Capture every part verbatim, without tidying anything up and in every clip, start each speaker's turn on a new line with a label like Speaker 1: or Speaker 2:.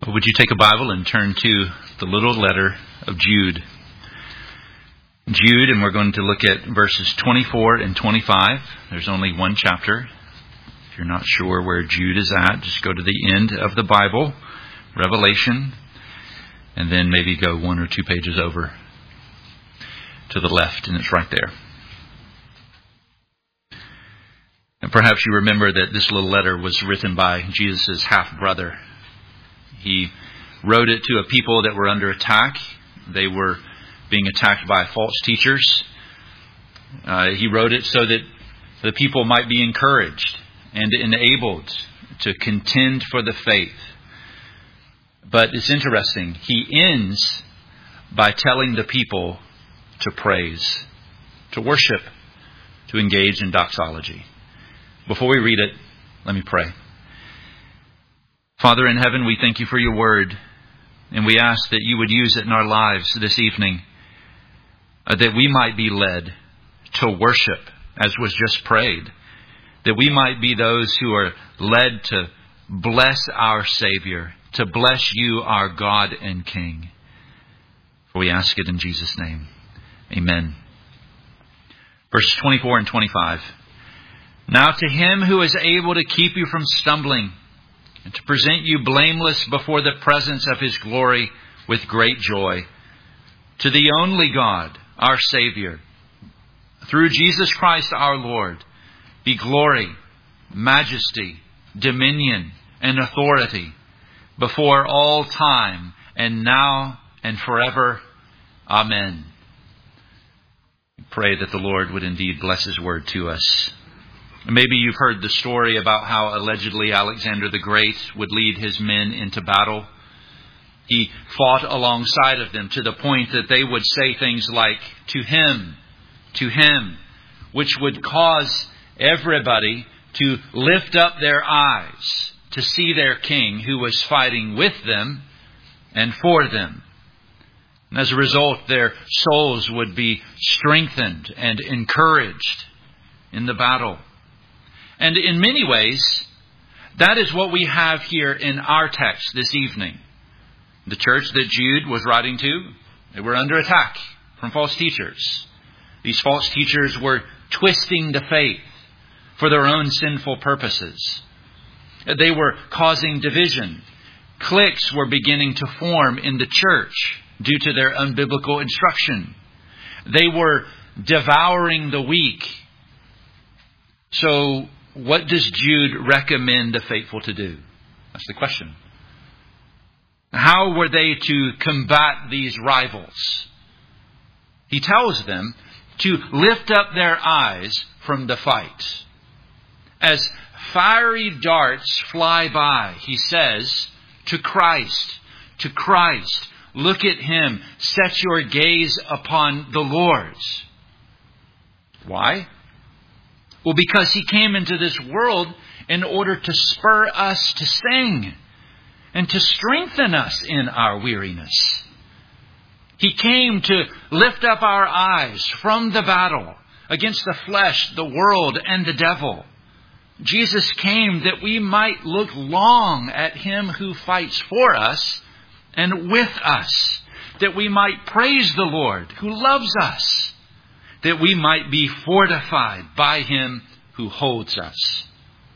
Speaker 1: Would you take a Bible and turn to the little letter of Jude? Jude, and we're going to look at verses twenty-four and twenty-five. There's only one chapter. If you're not sure where Jude is at, just go to the end of the Bible, Revelation, and then maybe go one or two pages over to the left, and it's right there. And perhaps you remember that this little letter was written by Jesus' half-brother. He wrote it to a people that were under attack. They were being attacked by false teachers. Uh, he wrote it so that the people might be encouraged and enabled to contend for the faith. But it's interesting. He ends by telling the people to praise, to worship, to engage in doxology. Before we read it, let me pray. Father in heaven, we thank you for your word, and we ask that you would use it in our lives this evening, uh, that we might be led to worship, as was just prayed, that we might be those who are led to bless our Savior, to bless you, our God and King. For we ask it in Jesus' name. Amen. Verses twenty-four and twenty-five. Now to him who is able to keep you from stumbling, and to present you blameless before the presence of his glory with great joy, to the only God, our Savior, through Jesus Christ our Lord, be glory, majesty, dominion, and authority before all time, and now and forever. Amen. We pray that the Lord would indeed bless his word to us. Maybe you've heard the story about how allegedly Alexander the Great would lead his men into battle. He fought alongside of them to the point that they would say things like, "To him, to him," which would cause everybody to lift up their eyes to see their king who was fighting with them and for them. And as a result, their souls would be strengthened and encouraged in the battle. And in many ways, that is what we have here in our text this evening. The church that Jude was writing to, they were under attack from false teachers. These false teachers were twisting the faith for their own sinful purposes. They were causing division. Cliques were beginning to form in the church due to their unbiblical instruction. They were devouring the weak. So, what does Jude recommend the faithful to do? That's the question. How were they to combat these rivals? He tells them to lift up their eyes from the fight. As fiery darts fly by, he says, to Christ, to Christ. Look at him. Set your gaze upon the Lord. Why? Well, because he came into this world in order to spur us to sing and to strengthen us in our weariness. He came to lift up our eyes from the battle against the flesh, the world, and the devil. Jesus came that we might look long at him who fights for us and with us, that we might praise the Lord who loves us, that we might be fortified by him who holds us.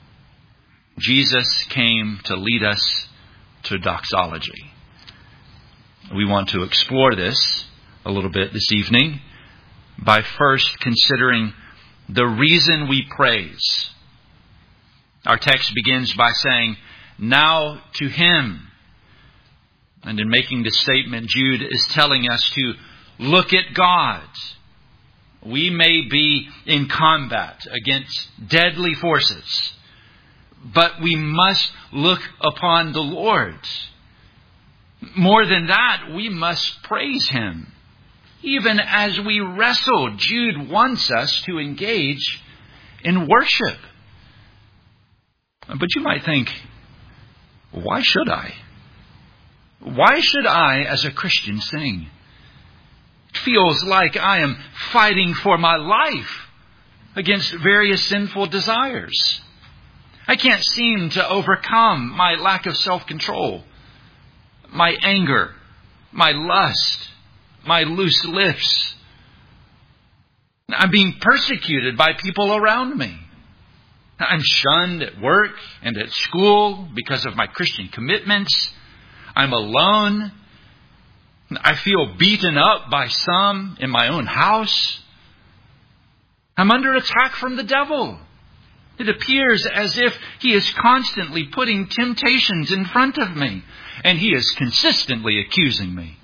Speaker 1: Jesus came to lead us to doxology. We want to explore this a little bit this evening by first considering the reason we praise. Our text begins by saying, "Now to him." And in making this statement, Jude is telling us to look at God. We may be in combat against deadly forces, but we must look upon the Lord. More than that, we must praise him. Even as we wrestle, Jude wants us to engage in worship. But you might think, why should I? Why should I, as a Christian, sing? It feels like I am fighting for my life against various sinful desires. I can't seem to overcome my lack of self-control. my anger, my lust, my loose lips. I'm being persecuted by people around me. I'm shunned at work and at school because of my Christian commitments. I'm alone. I feel beaten up by some in my own house. I'm under attack from the devil. It appears as if he is constantly putting temptations in front of me, and he is consistently accusing me.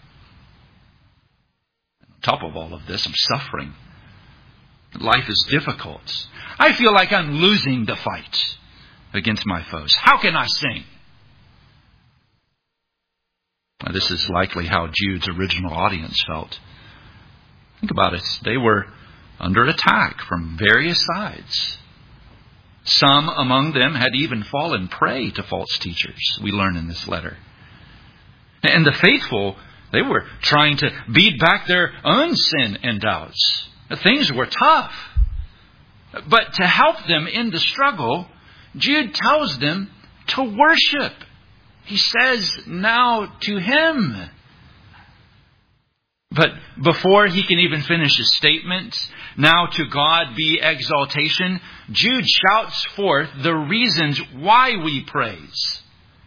Speaker 1: On top of all of this, I'm suffering. Life is difficult. I feel like I'm losing the fight against my foes. How can I sing? Now, this is likely how Jude's original audience felt. Think about it. They were under attack from various sides. Some among them had even fallen prey to false teachers, we learn in this letter. And the faithful, they were trying to beat back their own sin and doubts. Things were tough. But to help them in the struggle, Jude tells them to worship. He says now to Him. But before he can even finish his statement, now to God be exaltation, Jude shouts forth the reasons why we praise.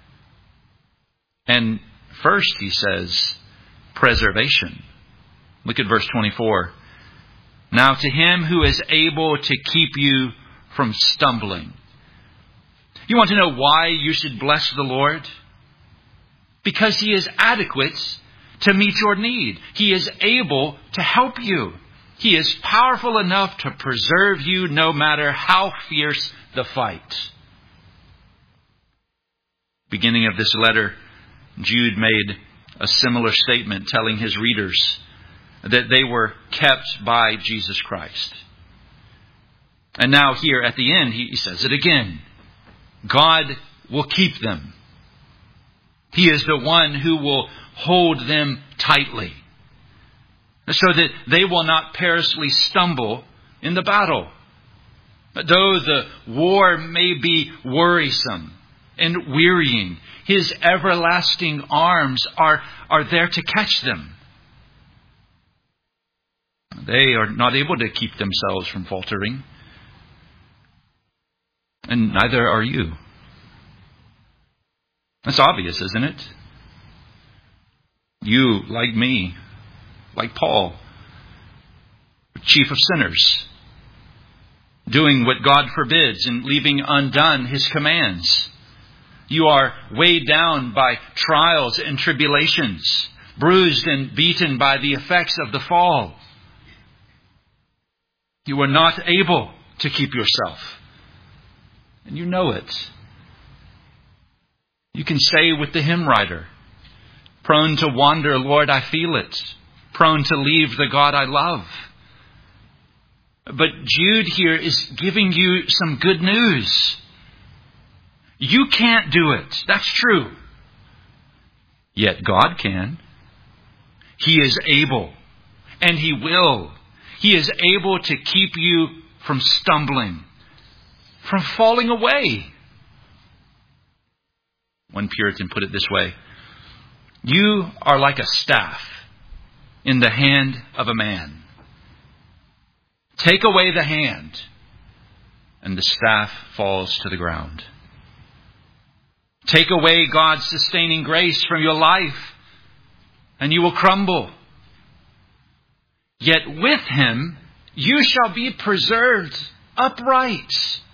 Speaker 1: And first he says, preservation. Look at verse twenty-four. Now to Him who is able to keep you from stumbling. You want to know why you should bless the Lord? Because He is adequate to meet your need. He is able to help you. He is powerful enough to preserve you no matter how fierce the fight. Beginning of this letter, Jude made a similar statement telling his readers that they were kept by Jesus Christ. And now here at the end, he says it again. God will keep them. He is the one who will hold them tightly, so that they will not perilously stumble in the battle. Though the war may be worrisome and wearying, His everlasting arms are, are there to catch them. They are not able to keep themselves from faltering. And neither are you. That's obvious, isn't it? You, like me, like Paul, chief of sinners, doing what God forbids and leaving undone His commands. You are weighed down by trials and tribulations, bruised and beaten by the effects of the fall. You are not able to keep yourself. And you know it. You can say with the hymn writer, prone to wander, Lord, I feel it. Prone to leave the God I love. But Jude here is giving you some good news. You can't do it. That's true. Yet God can. He is able. And He will. He is able to keep you from stumbling, from falling away. One Puritan put it this way. You are like a staff in the hand of a man. Take away the hand, and the staff falls to the ground. Take away God's sustaining grace from your life, and you will crumble. Yet with Him, you shall be preserved upright.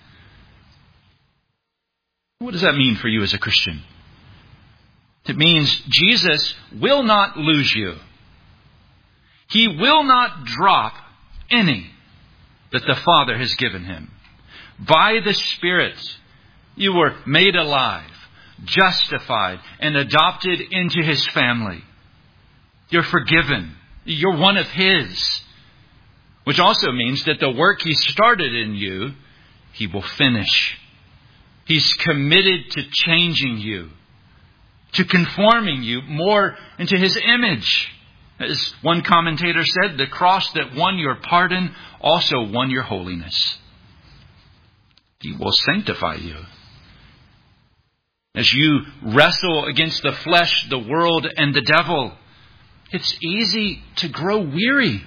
Speaker 1: What does that mean for you as a Christian? It means Jesus will not lose you. He will not drop any that the Father has given Him. By the Spirit, you were made alive, justified, and adopted into His family. You're forgiven. You're one of His. Which also means that the work He started in you, He will finish. He's committed to changing you, to conforming you more into His image. As one commentator said, the cross that won your pardon also won your holiness. He will sanctify you. As you wrestle against the flesh, the world, and the devil, it's easy to grow weary.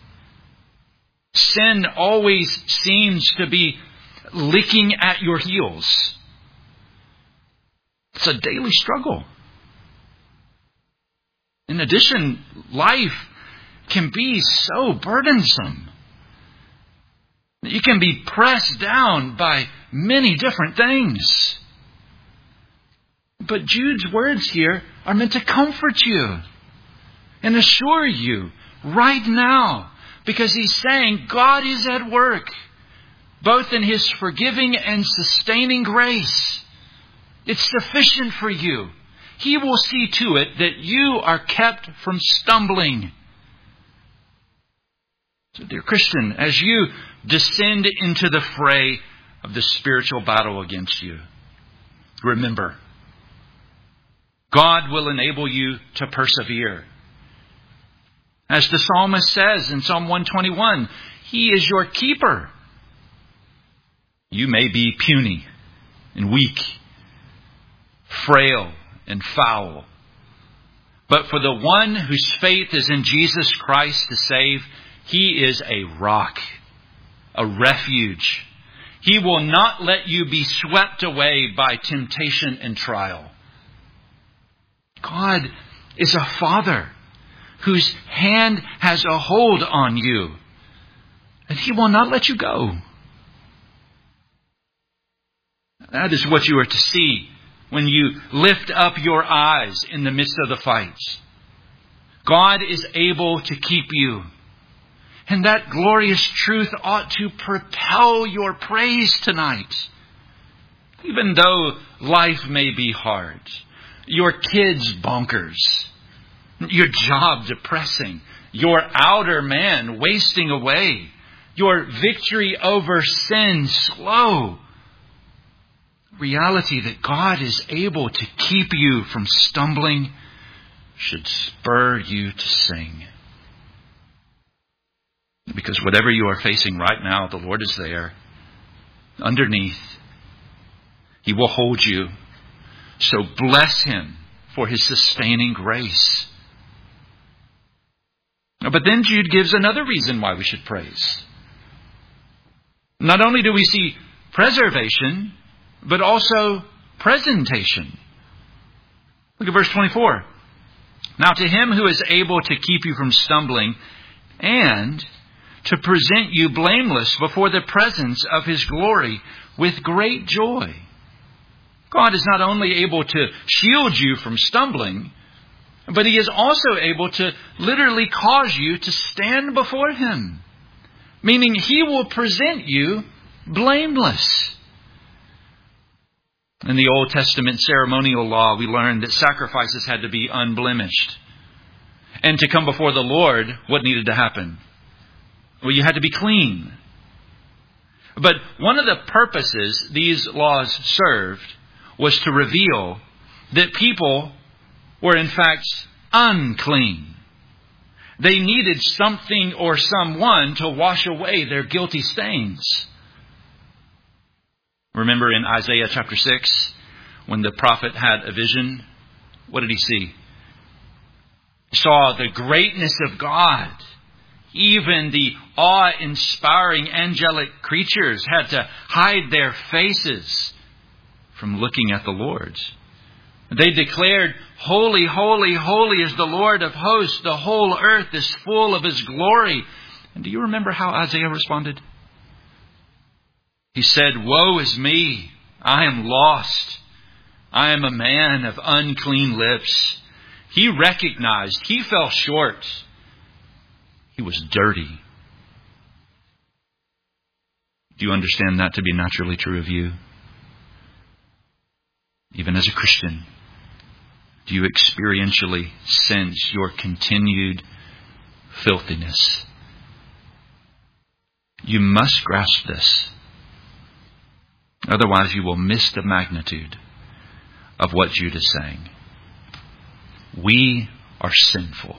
Speaker 1: Sin always seems to be licking at your heels. It's a daily struggle. In addition, life can be so burdensome. You can be pressed down by many different things. But Jude's words here are meant to comfort you and assure you right now, because he's saying God is at work, both in His forgiving and sustaining grace. It's sufficient for you. He will see to it that you are kept from stumbling. So, dear Christian, as you descend into the fray of the spiritual battle against you, remember, God will enable you to persevere. As the psalmist says in Psalm one twenty-one, He is your keeper. You may be puny and weak, frail and foul. But for the one whose faith is in Jesus Christ to save, He is a rock, a refuge. He will not let you be swept away by temptation and trial. God is a Father whose hand has a hold on you, and He will not let you go. That is what you are to see when you lift up your eyes in the midst of the fights. God is able to keep you. And that glorious truth ought to propel your praise tonight. Even though life may be hard, your kids bonkers, your job depressing, your outer man wasting away, your victory over sin slow. Reality that God is able to keep you from stumbling should spur you to sing. Because whatever you are facing right now, the Lord is there. Underneath, He will hold you. So bless Him for His sustaining grace. But then Jude gives another reason why we should praise. Not only do we see preservation, but also presentation. Look at verse twenty-four. Now to Him who is able to keep you from stumbling and to present you blameless before the presence of His glory with great joy. God is not only able to shield you from stumbling, but He is also able to literally cause you to stand before Him. Meaning He will present you blameless. In the Old Testament ceremonial law, we learned that sacrifices had to be unblemished. And to come before the Lord, what needed to happen? Well, you had to be clean. But one of the purposes these laws served was to reveal that people were in fact unclean. They needed something or someone to wash away their guilty stains. Remember in Isaiah chapter six, when the prophet had a vision, what did he see? He saw the greatness of God. Even the awe-inspiring angelic creatures had to hide their faces from looking at the Lord. They declared, "Holy, holy, holy is the Lord of hosts. The whole earth is full of His glory." And do you remember how Isaiah responded? He said, "Woe is me. I am lost. I am a man of unclean lips." He recognized he fell short. He was dirty. Do you understand that to be naturally true of you? Even as a Christian, do you experientially sense your continued filthiness? You must grasp this. Otherwise, you will miss the magnitude of what Jude is saying. We are sinful.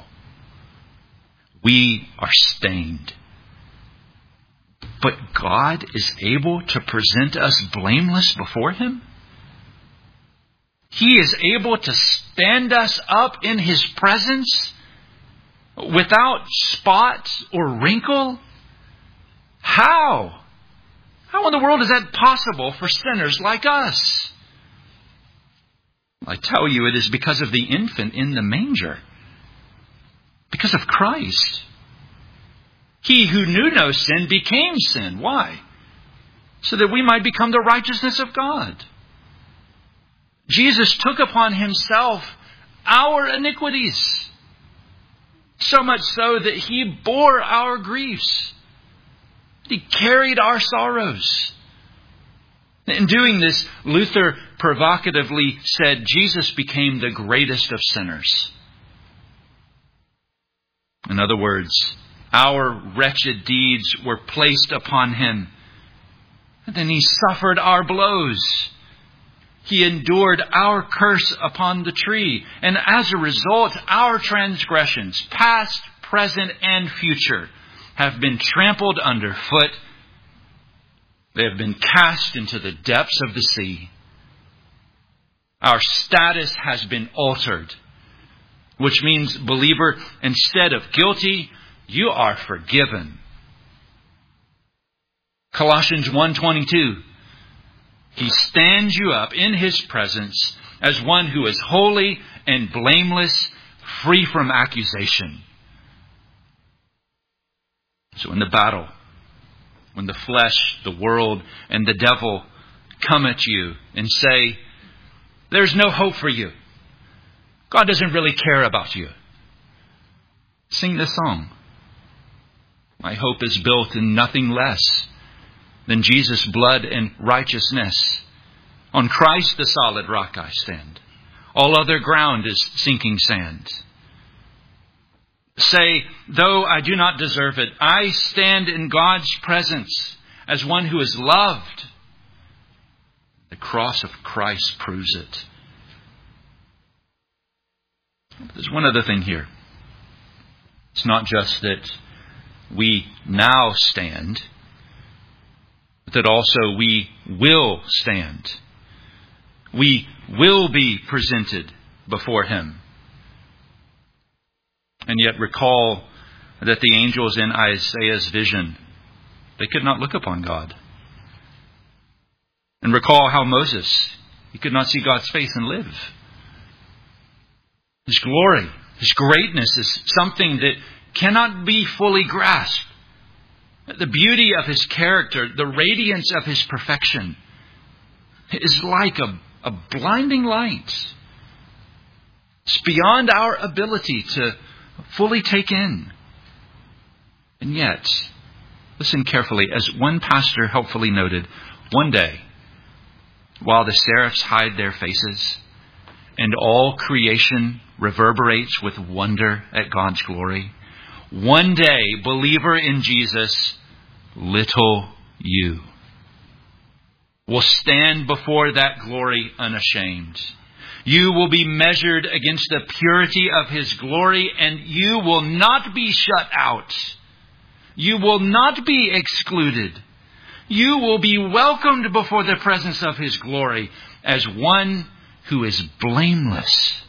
Speaker 1: We are stained. But God is able to present us blameless before Him? He is able to stand us up in His presence without spot or wrinkle? How? How in the world is that possible for sinners like us? I tell you, it is because of the infant in the manger. Because of Christ. He who knew no sin became sin. Why? So that we might become the righteousness of God. Jesus took upon Himself our iniquities. So much so that He bore our griefs. He carried our sorrows. In doing this, Luther provocatively said Jesus became the greatest of sinners. In other words, our wretched deeds were placed upon Him. And then He suffered our blows. He endured our curse upon the tree. And as a result, our transgressions, past, present, and future, have been trampled underfoot. They have been cast into the depths of the sea. Our status has been altered, which means, believer, instead of guilty, you are forgiven. Colossians one twenty-two. He stands you up in His presence as one who is holy and blameless, free from accusation. So in the battle, when the flesh, the world, and the devil come at you and say, there's no hope for you. God doesn't really care about you. Sing this song. My hope is built in nothing less than Jesus' blood and righteousness. On Christ the solid rock I stand. All other ground is sinking sand. Say, though I do not deserve it, I stand in God's presence as one who is loved. The cross of Christ proves it. There's one other thing here. It's not just that we now stand, but that also we will stand. We will be presented before Him. And yet recall that the angels in Isaiah's vision, they could not look upon God. And recall how Moses, he could not see God's face and live. His glory, His greatness is something that cannot be fully grasped. The beauty of His character, the radiance of His perfection is like a, a blinding light. It's beyond our ability to fully take in. And yet, listen carefully, as one pastor helpfully noted, one day, while the seraphs hide their faces and all creation reverberates with wonder at God's glory, one day, believer in Jesus, little you, will stand before that glory unashamed. You will be measured against the purity of His glory, and you will not be shut out. You will not be excluded. You will be welcomed before the presence of His glory as one who is blameless.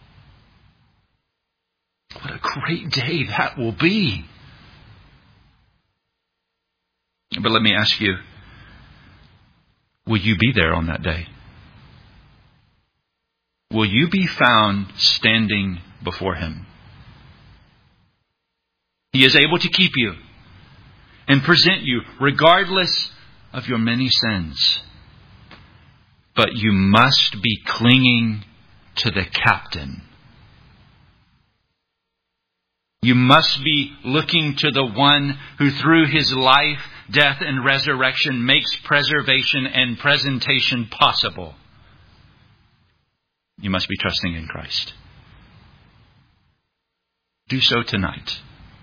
Speaker 1: What a great day that will be. But let me ask you, will you be there on that day? Will you be found standing before Him? He is able to keep you and present you regardless of your many sins. But you must be clinging to the captain. You must be looking to the one who through His life, death, and resurrection makes preservation and presentation possible. You must be trusting in Christ. Do so tonight.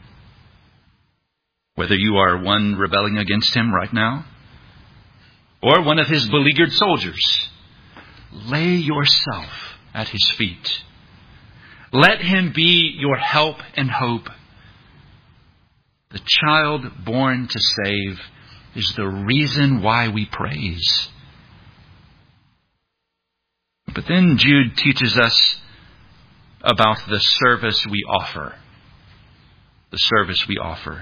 Speaker 1: Whether you are one rebelling against Him right now, or one of His beleaguered soldiers, lay yourself at His feet. Let Him be your help and hope. The child born to save is the reason why we praise. But then Jude teaches us about the service we offer. The service we offer.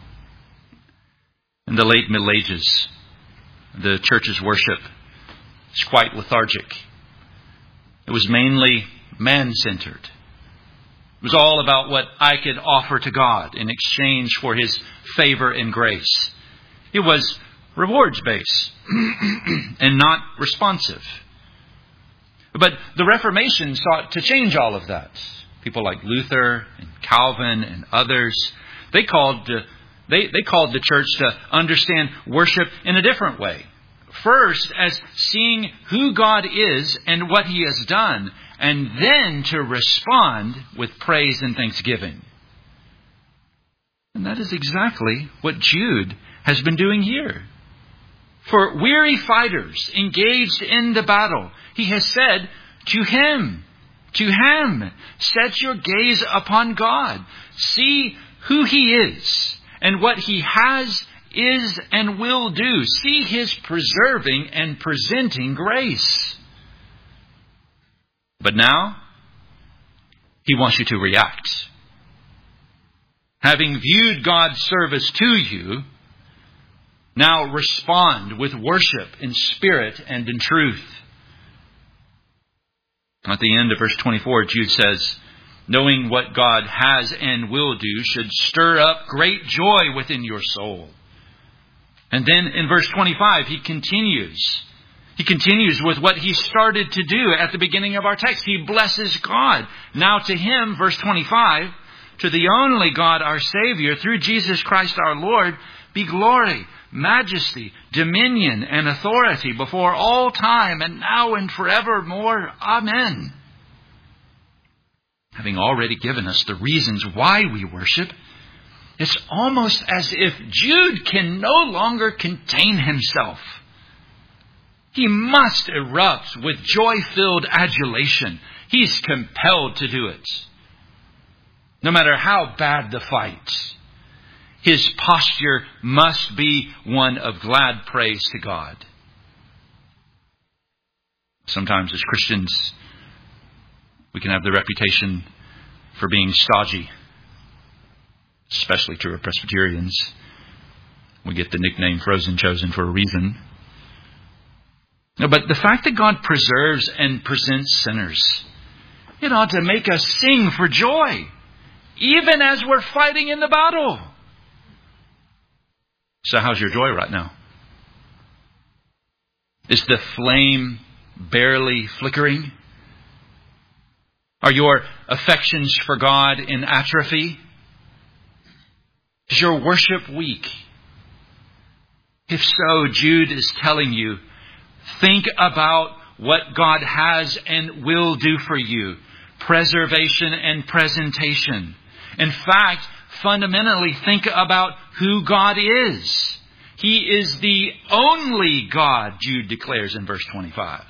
Speaker 1: In the late Middle Ages, the church's worship was quite lethargic. It was mainly man-centered. It was all about what I could offer to God in exchange for His favor and grace. It was rewards-based and not responsive. But the Reformation sought to change all of that. People like Luther and Calvin and others, they called uh, they, they called the church to understand worship in a different way. First, as seeing who God is and what He has done, and then to respond with praise and thanksgiving. And that is exactly what Jude has been doing here. For weary fighters engaged in the battle, he has said, to him, to him, set your gaze upon God. See who He is and what He has, is, and will do. See His preserving and presenting grace. But now, He wants you to react. Having viewed God's service to you, now respond with worship in spirit and in truth. At the end of verse twenty-four, Jude says, knowing what God has and will do should stir up great joy within your soul. And then in verse twenty-five, he continues. He continues with what he started to do at the beginning of our text. He blesses God. Now to Him, verse twenty-five, to the only God our Savior, through Jesus Christ our Lord, be glory, majesty, dominion, and authority before all time and now and forevermore. Amen. Having already given us the reasons why we worship, it's almost as if Jude can no longer contain himself. He must erupt with joy-filled adulation. He's compelled to do it. No matter how bad the fight, his posture must be one of glad praise to God. Sometimes as Christians, we can have the reputation for being stodgy. Especially true of Presbyterians. We get the nickname Frozen Chosen for a reason. No, but the fact that God preserves and presents sinners, it ought to make us sing for joy, even as we're fighting in the battle. So how's your joy right now? Is the flame barely flickering? Are your affections for God in atrophy? Is your worship weak? If so, Jude is telling you, think about what God has and will do for you. Preservation and presentation. In fact, fundamentally, think about who God is. He is the only God, Jude declares in verse twenty-five.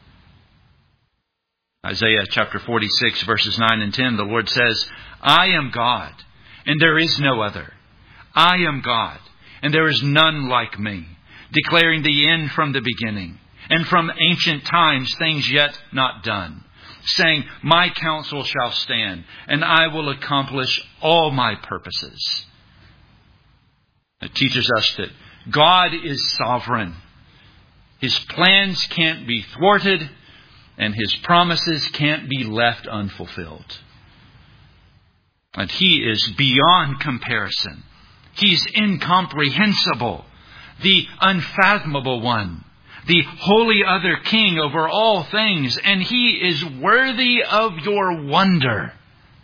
Speaker 1: Isaiah chapter forty-six, verses nine and ten, the Lord says, I am God, and there is no other. I am God, and there is none like me, declaring the end from the beginning, and from ancient times things yet not done, saying, my counsel shall stand, and I will accomplish all my purposes. It teaches us that God is sovereign. His plans can't be thwarted, and His promises can't be left unfulfilled. And He is beyond comparison. He's incomprehensible, the unfathomable one, the holy other King over all things, and He is worthy of your wonder.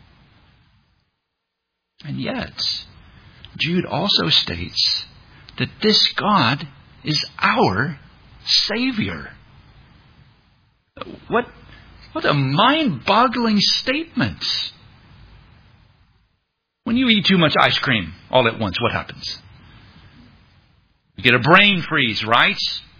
Speaker 1: And yet, Jude also states that this God is our Savior. What, what a mind-boggling statement. When you eat too much ice cream all at once, what happens? You get a brain freeze, right?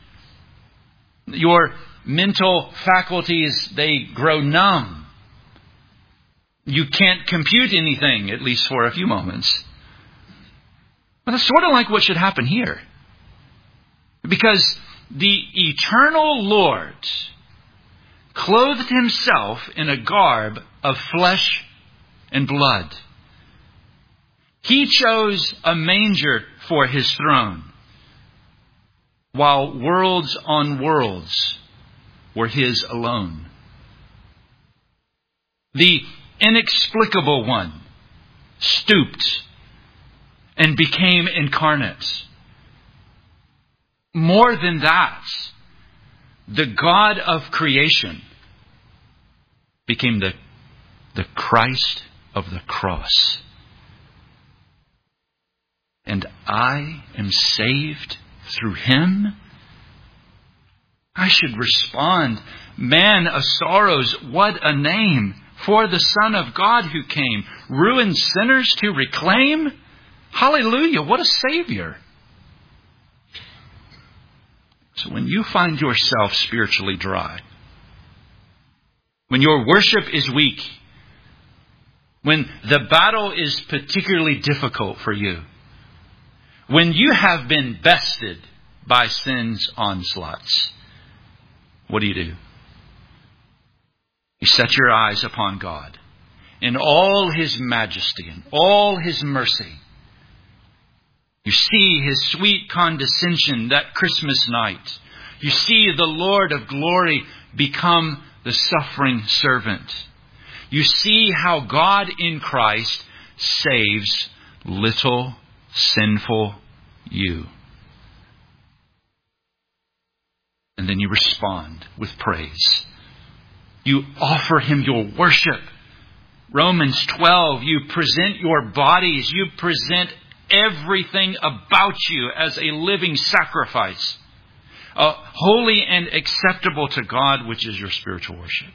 Speaker 1: Your mental faculties, they grow numb. You can't compute anything, at least for a few moments. But that's sort of like what should happen here. Because the eternal Lord clothed himself in a garb of flesh and blood. He chose a manger for his throne, while worlds on worlds were his alone. The inexplicable one stooped and became incarnate. More than that, the God of creation became the, the Christ of the cross. And I am saved through him? I should respond, man of sorrows, what a name for the Son of God who came, ruined sinners to reclaim. Hallelujah, what a Savior. So when you find yourself spiritually dry, when your worship is weak, when the battle is particularly difficult for you, when you have been bested by sin's onslaughts, what do you do? You set your eyes upon God in all his majesty and all his mercy. You see his sweet condescension that Christmas night. You see the Lord of glory become the suffering servant. You see how God in Christ saves little sinful you. And then you respond with praise. You offer him your worship. Romans twelve, you present your bodies, you present everything about you as a living sacrifice, uh, holy and acceptable to God, which is your spiritual worship.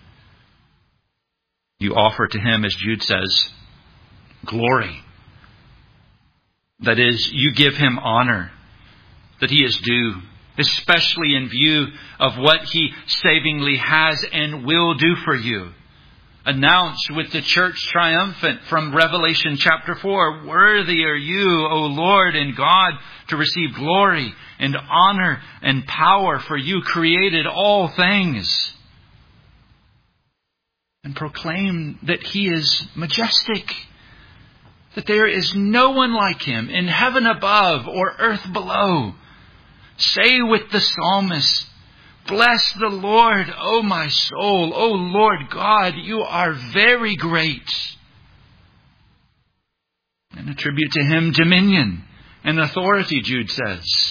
Speaker 1: You offer to him, as Jude says, glory. That is, you give him honor that he is due, especially in view of what he savingly has and will do for you. Announced with the church triumphant from Revelation chapter four, worthy are you, O Lord and God, to receive glory and honor and power, for you created all things. And proclaim that he is majestic, that there is no one like him in heaven above or earth below. Say with the psalmist, bless the Lord, O my soul. O Lord God, you are very great. And attribute to him dominion and authority, Jude says.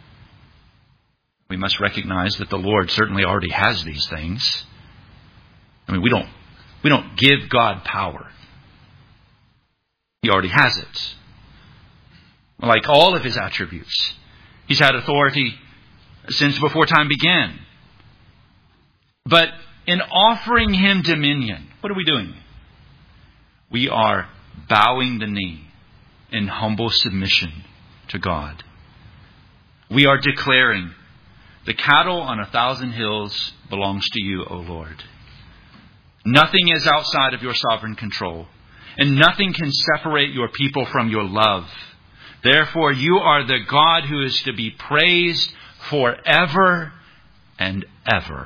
Speaker 1: We must recognize that the Lord certainly already has these things. I mean, we don't, we don't give God power. He already has it. Like all of his attributes. He's had authority since before time began. But in offering him dominion, what are we doing? We are bowing the knee in humble submission to God. We are declaring, the cattle on a thousand hills belongs to you, O Lord. Nothing is outside of your sovereign control, and nothing can separate your people from your love. Therefore, you are the God who is to be praised forever and ever.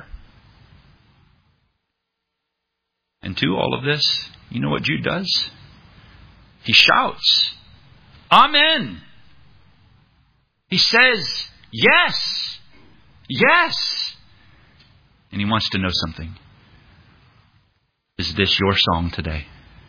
Speaker 1: And to all of this, you know what Jude does? He shouts, Amen. He says, yes, yes. And he wants to know something. Is this your song today?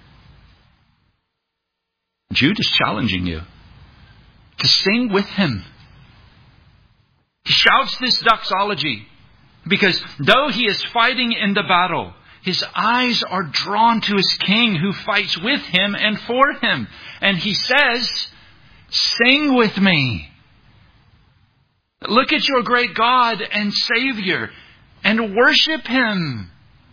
Speaker 1: Jude is challenging you to sing with him. He shouts this doxology because though he is fighting in the battle, his eyes are drawn to his king who fights with him and for him. And he says, sing with me. Look at your great God and Savior and worship him.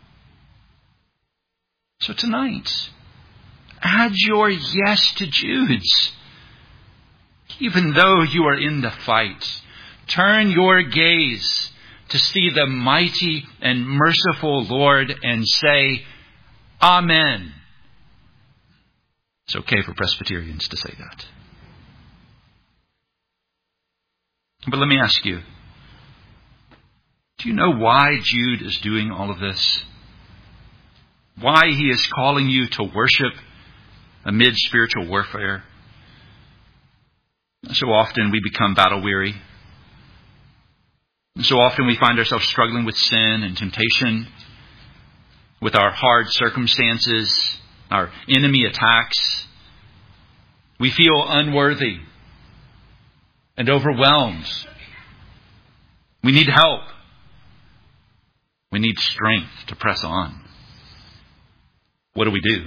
Speaker 1: So tonight, add your yes to Jude's. Even though you are in the fight, turn your gaze to see the mighty and merciful Lord and say, Amen. It's okay for Presbyterians to say that. But let me ask you, Do you know why Jude is doing all of this? Why he is calling you to worship amid spiritual warfare? So often we become battle weary. So often we find ourselves struggling with sin and temptation, with our hard circumstances, our enemy attacks. We feel unworthy and overwhelmed. We need help. We need strength to press on. What do we do?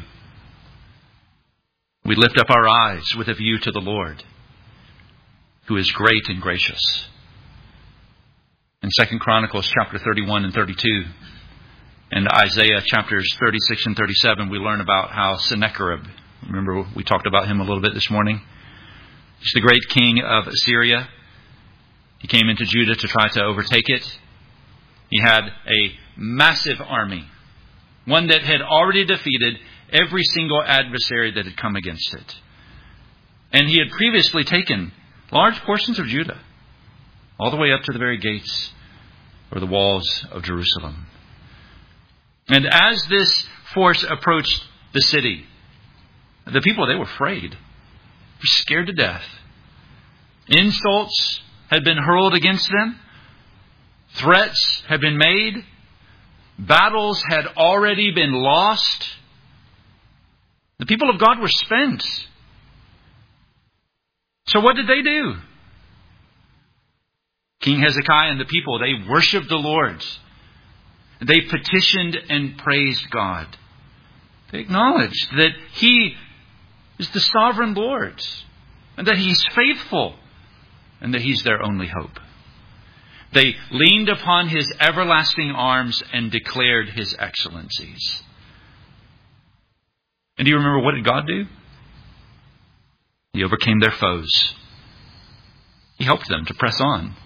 Speaker 1: We lift up our eyes with a view to the Lord, who is great and gracious. In Second Chronicles chapter thirty-one and thirty-two, and Isaiah chapters thirty-six and thirty-seven, we learn about how Sennacherib, remember we talked about him a little bit this morning? He's the great king of Assyria. He came into Judah to try to overtake it. He had a massive army, one that had already defeated every single adversary that had come against it. And he had previously taken large portions of Judah, all the way up to the very gates or the walls of Jerusalem. And as this force approached the city, the people, they were afraid. They were scared to death. Insults had been hurled against them. Threats had been made. Battles had already been lost. The people of God were spent. So what did they do? King Hezekiah and the people, they worshiped the Lord. They petitioned and praised God. They acknowledged that He is the sovereign Lord, and that He's faithful, and that He's their only hope. They leaned upon His everlasting arms and declared His excellencies. And do you remember, what did God do? He overcame their foes. He helped them to press on.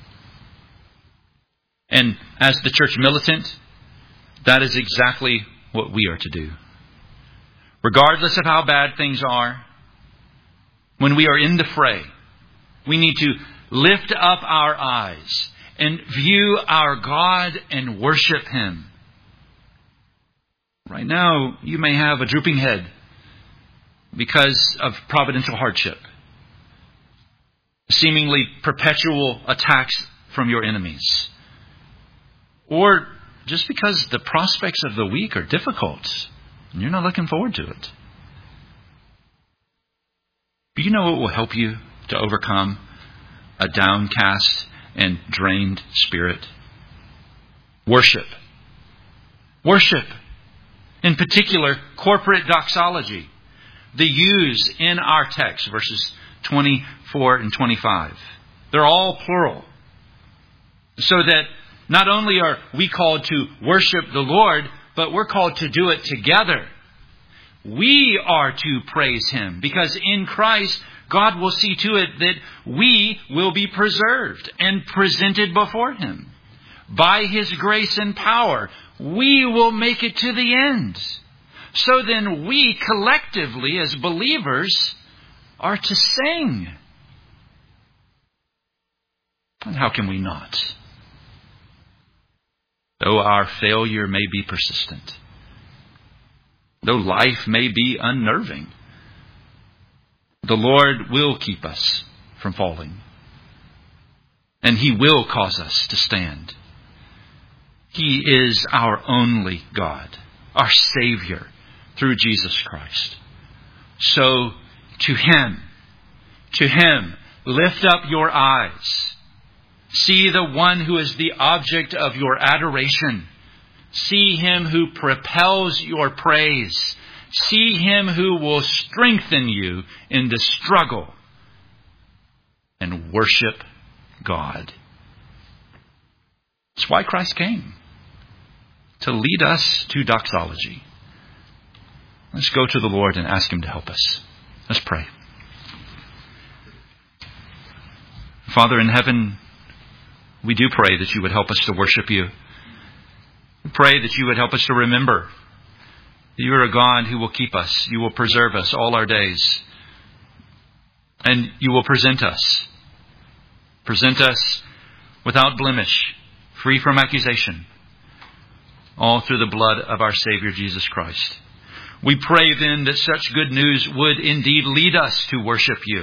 Speaker 1: And as the church militant, that is exactly what we are to do. Regardless of how bad things are, when we are in the fray, we need to lift up our eyes and view our God and worship Him. Right now, you may have a drooping head because of providential hardship, seemingly perpetual attacks from your enemies, or just because the prospects of the week are difficult and you're not looking forward to it. But you know what will help you to overcome a downcast and drained spirit? Worship. Worship. In particular, corporate doxology. The use in our text, verses twenty-four and twenty-five. They're all plural. So that not only are we called to worship the Lord, but we're called to do it together. We are to praise Him, because in Christ, God will see to it that we will be preserved and presented before Him. By His grace and power, we will make it to the end. So then we collectively as believers are to sing. And how can we not? Though our failure may be persistent, though life may be unnerving, the Lord will keep us from falling. And He will cause us to stand. He is our only God, our Savior, through Jesus Christ. So to Him, to Him, lift up your eyes. See the one who is the object of your adoration. See Him who propels your praise. See Him who will strengthen you in the struggle. And worship God. That's why Christ came. To lead us to doxology. Let's go to the Lord and ask Him to help us. Let's pray. Father in heaven, we do pray that You would help us to worship You. We pray that You would help us to remember that You are a God who will keep us. You will preserve us all our days. And You will present us. Present us without blemish, free from accusation, all through the blood of our Savior Jesus Christ. We pray then that such good news would indeed lead us to worship you,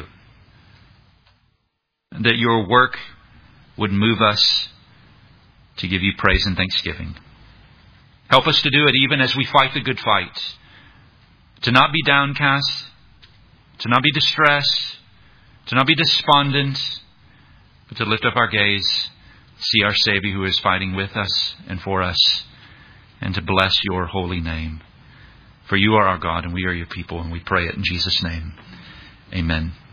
Speaker 1: and that your work would move us to give you praise and thanksgiving. Help us to do it even as we fight the good fight, to not be downcast, to not be distressed, to not be despondent, but to lift up our gaze, see our Savior who is fighting with us and for us, and to bless your holy name. For you are our God and we are your people, and we pray it in Jesus' name. Amen.